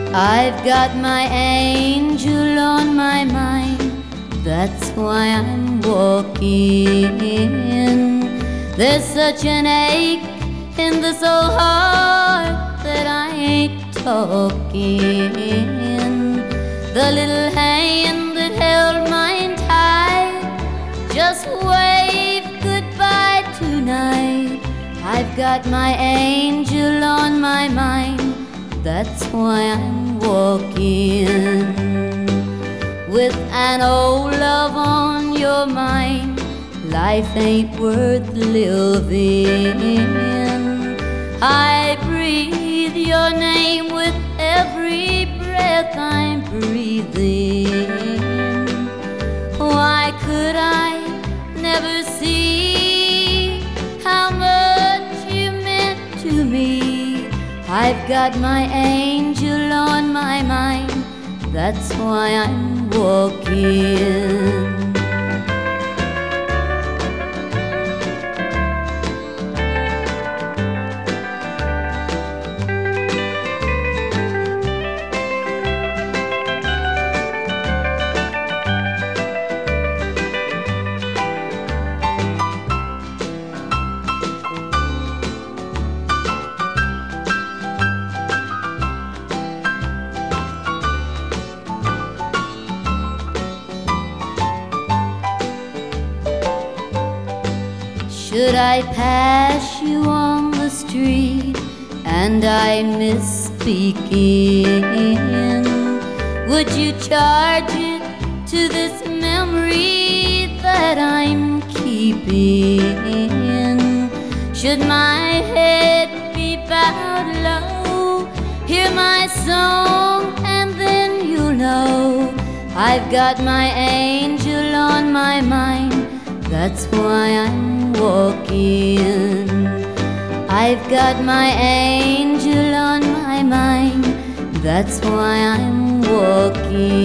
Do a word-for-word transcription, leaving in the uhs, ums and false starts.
I've got my angel on my mind, that's why I'm walking. There's such an ache in this old heart that I ain't talking. The little hand that held mine tight just waved goodbye tonight. I've got my angel on my mind, that's why I'm walking. With an old love on your mind, life ain't worth living. I breathe your name with every breath I'm breathing. Why could I never see how much you meant to me? I've got my angel on my mind, that's why I'm walking. Should I pass you on the street and I misspeaking, would you charge it to this memory that I'm keeping? Should my head be bowed low, hear my song and then you'll know I've got my angel on my mind, that's why I'm walking. I've got my angel on my mind, that's why I'm walking.